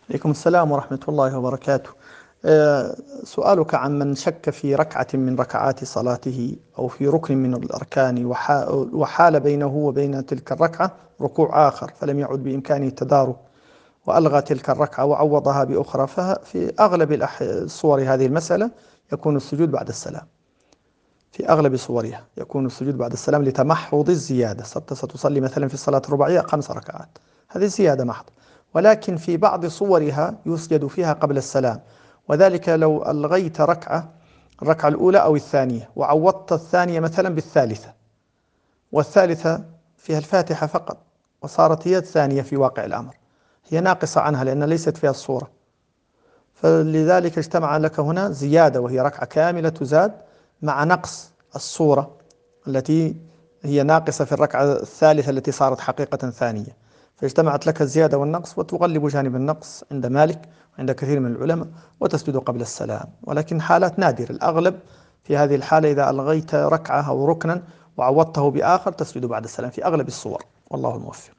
عليكم السلام ورحمة الله وبركاته. سؤالك عن من شك في ركعة من ركعات صلاته أو في ركن من الأركان وحال بينه وبين تلك الركعة ركوع آخر فلم يعد بإمكانه التدارك وألغى تلك الركعة وعوضها بأخرى، ففي أغلب صور هذه المسألة يكون السجود بعد السلام. في أغلب صورها يكون السجود بعد السلام لتمحض الزيادة. ستصلي مثلا في الصلاة الرباعية 5 ركعات، هذه زيادة محض. ولكن في بعض صورها يسجد فيها قبل السلام، وذلك لو ألغيت ركعة، الركعة الأولى أو الثانية، وعوضت الثانية مثلا بالثالثة، والثالثة فيها الفاتحة فقط، وصارت هي الثانية في واقع الأمر، هي ناقصة عنها لأن ليست فيها الصورة. فلذلك اجتمع لك هنا زيادة وهي ركعة كاملة تزاد مع نقص الصورة التي هي ناقصة في الركعة الثالثة التي صارت حقيقة ثانية. فاجتمعت لك الزيادة والنقص، وتغلب جانب النقص عند مالك وعند كثير من العلماء، وتسجد قبل السلام. ولكن حالات نادرة، الأغلب في هذه الحالة إذا ألغيت ركعة أو ركنا وعوضته بآخر تسجد بعد السلام في أغلب الصور، والله الموفق.